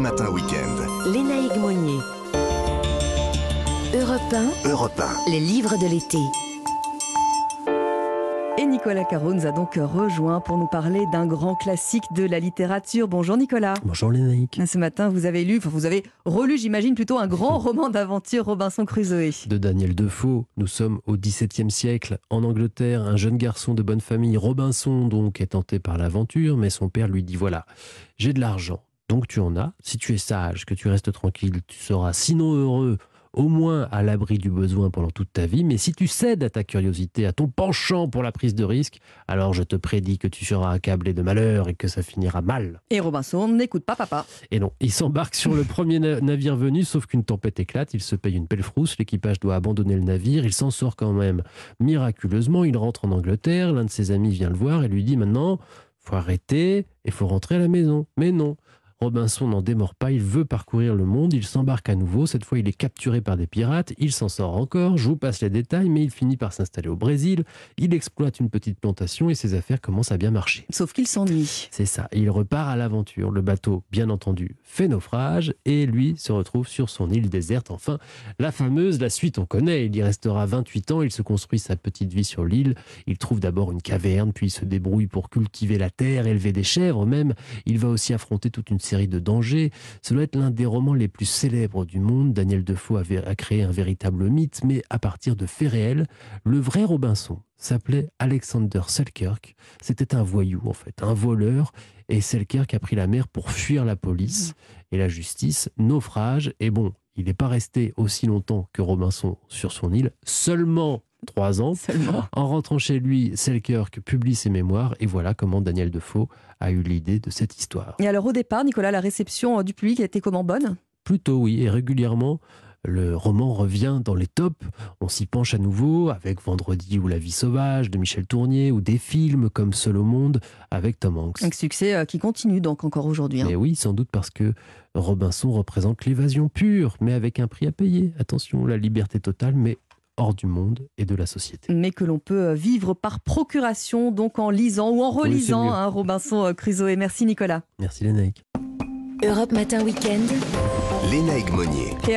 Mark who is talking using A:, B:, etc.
A: Matin Week-end.
B: Lénaïque Monnier. Europe 1. Les livres de l'été.
C: Et Nicolas Caro nous a donc rejoint pour nous parler d'un grand classique de la littérature. Bonjour Nicolas.
D: Bonjour Lénaïque.
C: Ce matin, vous avez relu, j'imagine, plutôt un grand roman d'aventure, Robinson Crusoe.
D: De Daniel Defoe. Nous sommes au XVIIe siècle. En Angleterre, un jeune garçon de bonne famille, Robinson, donc, est tenté par l'aventure, mais son père lui dit, voilà, j'ai de l'argent, donc tu en as. Si tu es sage, que tu restes tranquille, tu seras sinon heureux, au moins à l'abri du besoin pendant toute ta vie. Mais si tu cèdes à ta curiosité, à ton penchant pour la prise de risque, alors je te prédis que tu seras accablé de malheur et que ça finira mal.
C: Et Robinson n'écoute pas papa.
D: Et non, il s'embarque sur le premier navire venu, sauf qu'une tempête éclate, il se paye une belle frousse, l'équipage doit abandonner le navire, il s'en sort quand même miraculeusement, il rentre en Angleterre, l'un de ses amis vient le voir et lui dit maintenant, faut arrêter et faut rentrer à la maison. Mais non. Robinson n'en démord pas, il veut parcourir le monde, il s'embarque à nouveau, cette fois il est capturé par des pirates, il s'en sort encore, je vous passe les détails, mais il finit par s'installer au Brésil, il exploite une petite plantation et ses affaires commencent à bien marcher.
C: Sauf qu'il s'ennuie.
D: C'est ça, il repart à l'aventure, le bateau, bien entendu, fait naufrage et lui se retrouve sur son île déserte, enfin, la suite on connaît, il y restera 28 ans, il se construit sa petite vie sur l'île, il trouve d'abord une caverne, puis il se débrouille pour cultiver la terre, élever des chèvres même, il va aussi affronter toute une série de dangers. Ce doit être l'un des romans les plus célèbres du monde. Daniel Defoe a créé un véritable mythe, mais à partir de faits réels. Le vrai Robinson s'appelait Alexander Selkirk. C'était un voyou, en fait, un voleur. Et Selkirk a pris la mer pour fuir la police et la justice. Naufrage. Et bon, il n'est pas resté aussi longtemps que Robinson sur son île. Seulement 3 ans.
C: Seulement.
D: En rentrant chez lui, Selkirk publie ses mémoires et voilà comment Daniel Defoe a eu l'idée de cette histoire.
C: Et alors au départ, Nicolas, la réception du public a été comment, bonne ?
D: Plutôt oui, et régulièrement, le roman revient dans les tops. On s'y penche à nouveau avec Vendredi ou La vie sauvage de Michel Tournier ou des films comme Seul au monde avec Tom Hanks.
C: Un succès qui continue donc encore aujourd'hui.
D: Mais oui, sans doute parce que Robinson représente l'évasion pure, mais avec un prix à payer. Attention, la liberté totale, mais hors du monde et de la société.
C: Mais que l'on peut vivre par procuration, donc en lisant ou en relisant Robinson Crusoe. Merci Nicolas.
D: Merci Lénaïque.
B: Europe Matin Week-end.
A: Lénaïque Monnier.